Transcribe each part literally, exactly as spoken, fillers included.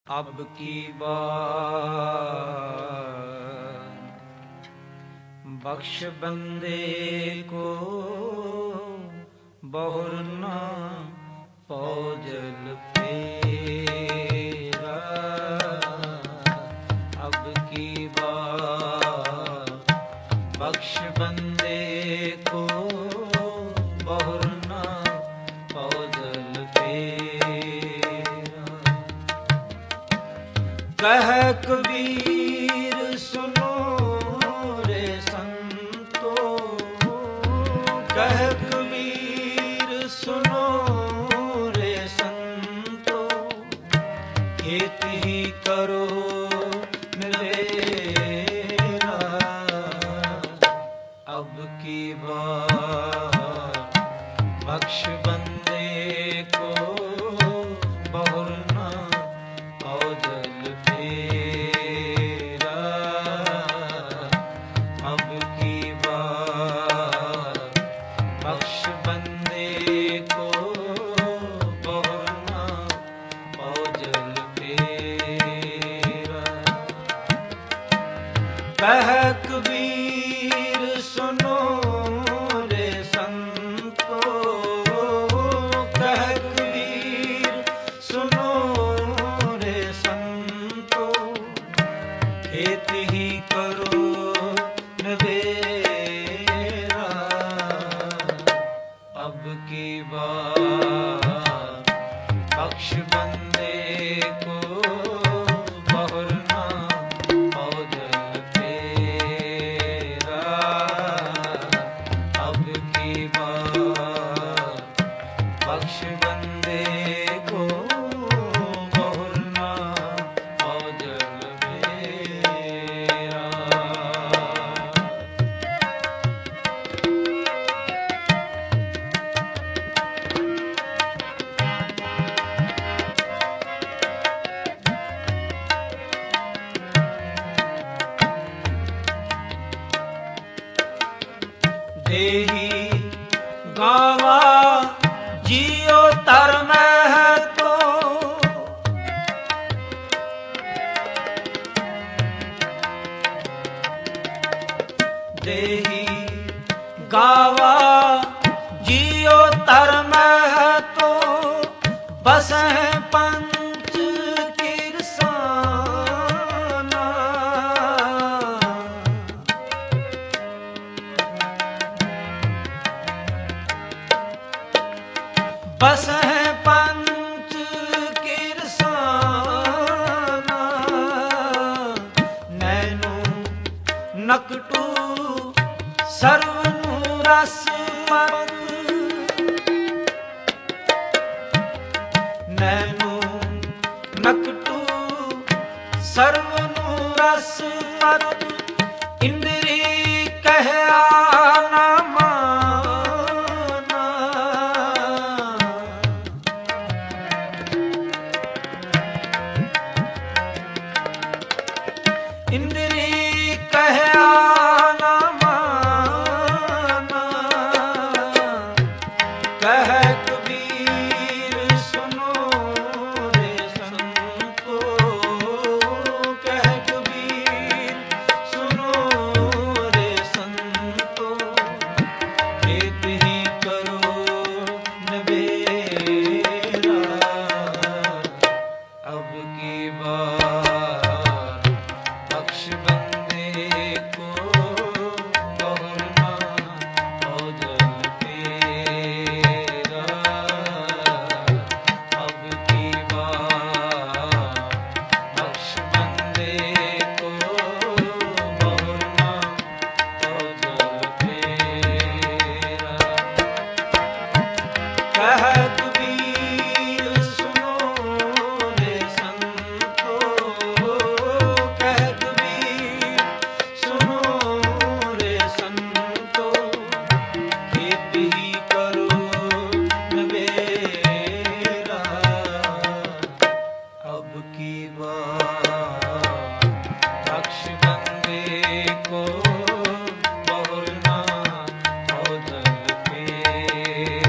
अब की बार बख्श बंदे को बहुर ना पौजल फेरा। अब की बार बख्श बंदे को बहुर ना पौजल फेरा। कह कबीर सुनो रे संतो, कह कबीर सुनो रे संतो, खेत ही करो निवेरा। अब की बार बख्श बंदे को बहुर ना पौजल फेरा। अब की बार बख्श बंदे को बहुर ना पौजल फेरा। कह कबीर सुनो रे संतो, कह कबीर सुनो रे संतो, खेत ही करो नवेरा। अब की बार बख्श बंदे को बहुर ना पौजल फेरा। अब की बार बख्श बंदे को बहुर ना पौजल फेरा। देही गावा जियो तर में है तो, देही गावा जियो तर में है तो, बस है पंच किरसाना। बस है पंच किरसाना। नैनु नकटू सर्वनु रस मत, नैनु नकटू सर्वनु रस मत, इंद्री कह आना माना। इंद्री कह आना माना। कह कबीर सुनो रे संतो, कह कबीर सुनो रे संतो, खेत ही करो नवेरा। अब की बार बख्श बंदे को बहुर ना पौजल फेरा। अब की बार बख्श बंदे को बहुर ना पौजल फेरा। कह कबीर सुनो रे संतो, कह कबीर सुनो रे संतो, खेत ही करो नवेरा। अब की बार बख्श बंदे को बहुर ना पौजल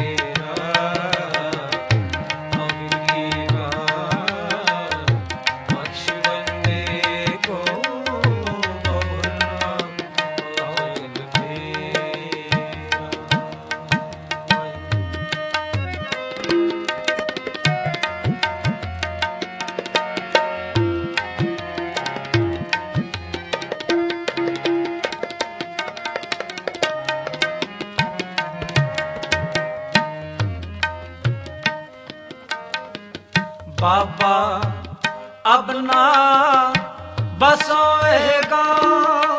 फेरा। अब की बार अब ना बसो ए गाँव।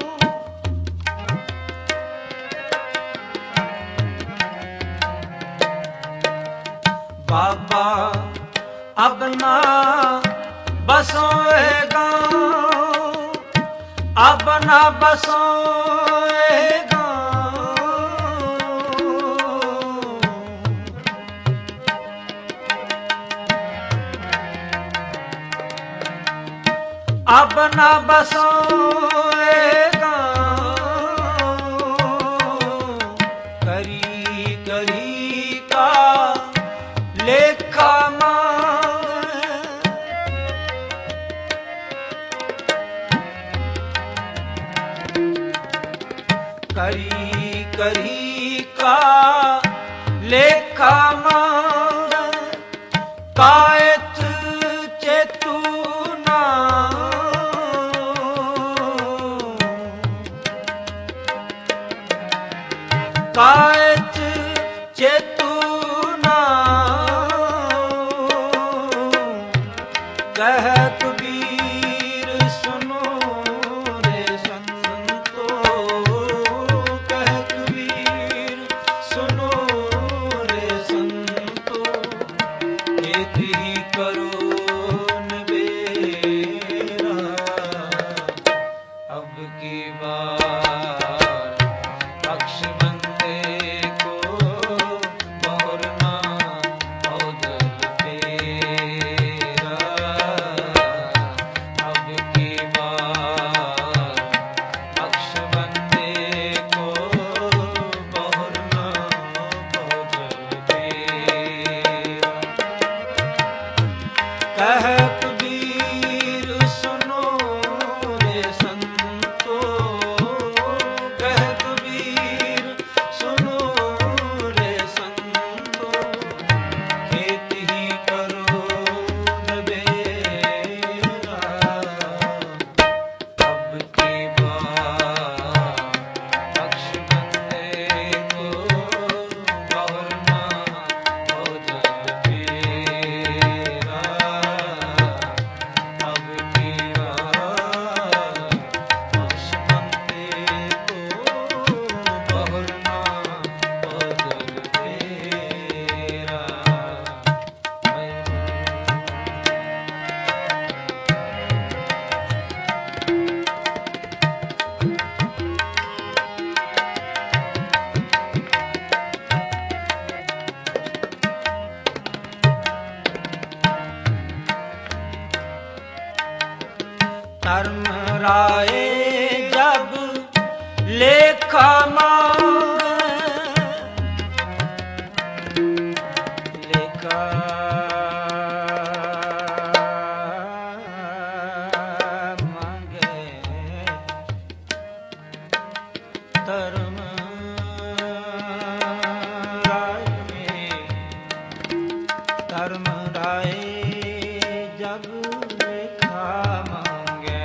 बाबा अब ना बसो ए गाँव, अब ना बसो ए गाँव। अब ना बसो ए गाँव, करी करी का लेखा करी करी का लेखा मांग, कायत चेतुना कायत चेतुना कह कबीर सुनो रे संतो, कह कबीर सुनो रे संतो, खेत ही करो नबेरा, अब की बार पक्ष बंदे को बहुरना औदल फेरा, अब की बार पक्ष बंदे को बहुरना औदल फेरा। कह कबीर सुनो रे संतो, कह कबीर सुनो रे संतो, खेत ही करो नबेरा, अब की बार पक्ष बंदे को बहुरना औदल फेरा, अब की बार पक्ष बंदे को बहुरना औदल फेरा। धर्म राय जब लेखा मांग, लेखा मांगे, धर्म राय धर्म राय जब लेखा मांगे,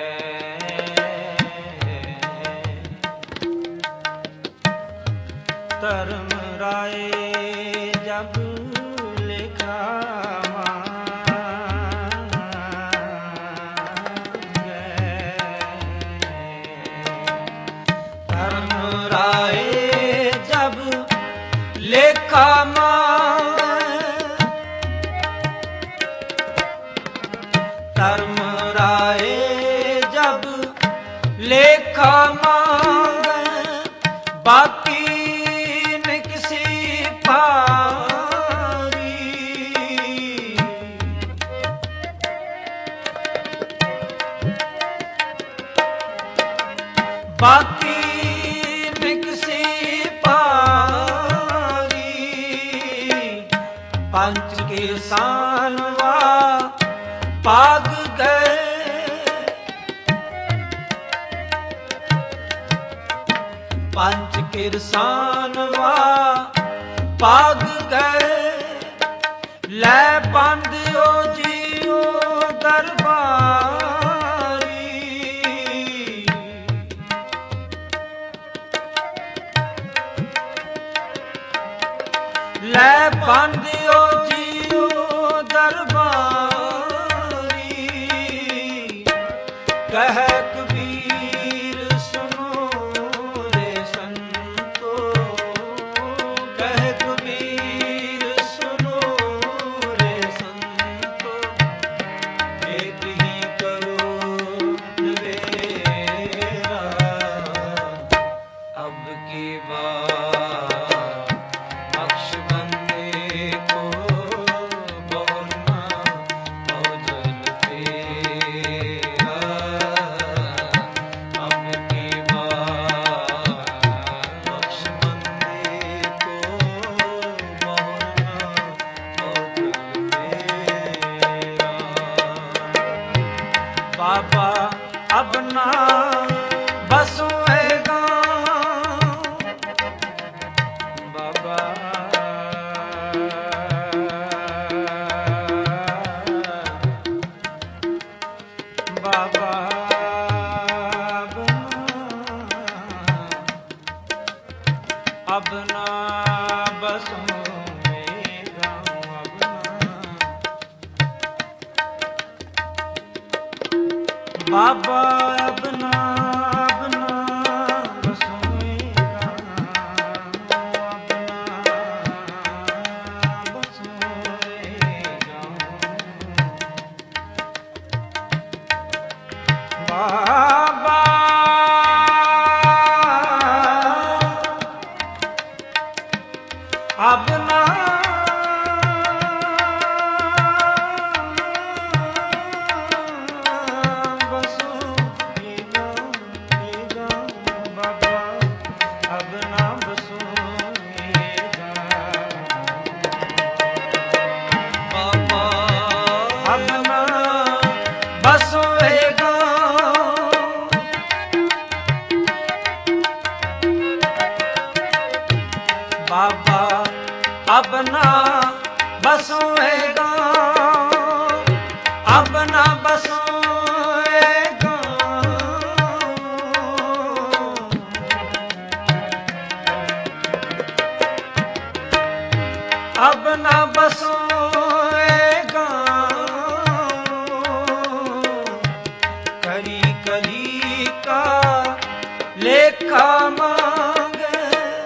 धर्म राय जब लेखा मांगे, धर्म राय जब लेखा मांगे, धर्म राय जब लेखा मांगे, बाकी न किसी पारी, बाकी न किसी पारी, पंच किसानवा पाग गए, पंच किरसानवा पाग गए, लै बंदियो जियो दरबारी, लै बंदियो जियो दरबारी, बाबा अब ना बसुएगा बाबा बाबा अब ना बसूंगा अब ना बाबा अब ना अब ना बसूंगा अब ना बसूंगा बाबा अब ना बसूंगा बाबा अब ना बसूंगा बाबा अब ना बसूंगा बाबा अब ना बसूंगा अब ना बसूंगा अब ना बसूंगा करी करी का लेखा मांगे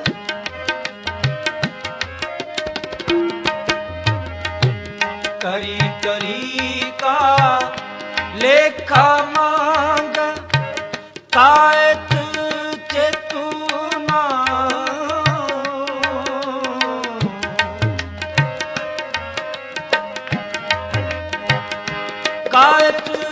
करी करी का लेखा मांग कायत चेतुना कायत